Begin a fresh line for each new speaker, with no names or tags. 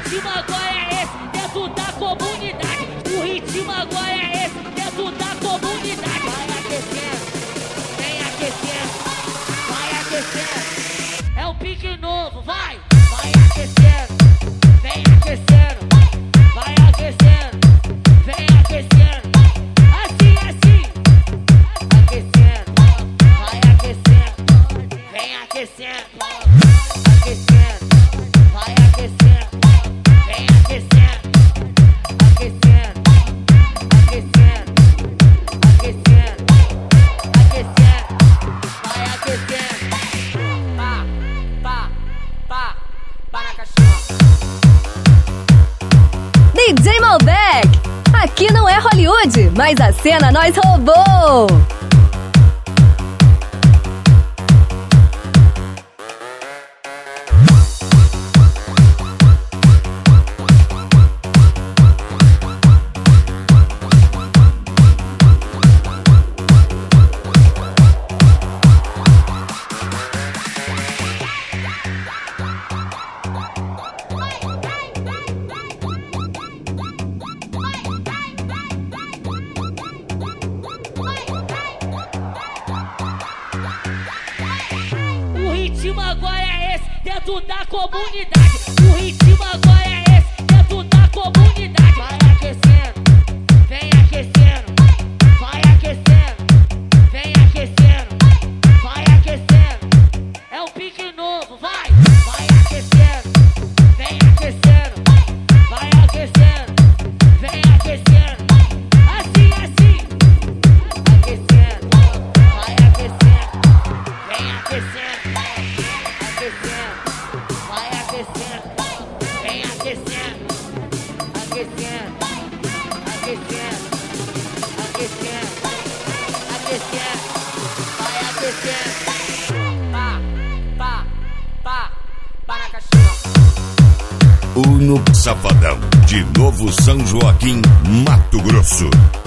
ritmo agora é esse, dentro da comunidade. O ritmo agora é esse, dentro da comunidade. Vai aquecendo, vem aquecendo, vai aquecendo. É um pique novo, vai aquecendo, vem aquecendo, vai aquecendo, vem aquecendo. Assim, assim, aquecendo, vai aquecendo, vem aquecendo, aquecendo, vai aquecendo, vem aquecendo, aquecendo, aquecendo, aquecendo, aquecendo, vai aquecendo. Pá na caixinha.
DJ Malbec, aqui não é Hollywood, mas a cena nós roubou.
O ritmo agora é esse, dentro da comunidade. O ritmo agora é esse, dentro da comunidade. Vai aquecendo, vem aquecendo, vai aquecendo, vem aquecendo, vai aquecendo. É um pique novo, vai aquecendo, vem aquecendo, vai aquecendo, vem aquecendo. Assim, assim, aquecendo, vai aquecendo, vem aquecendo. Aquecendo, vai aquecendo, vem aquecendo, aquecendo, aquecendo, aquecendo, aquecendo, vai aquecendo. Pá na caixinha.
Uno Safadão, de Novo São Joaquim, Mato Grosso.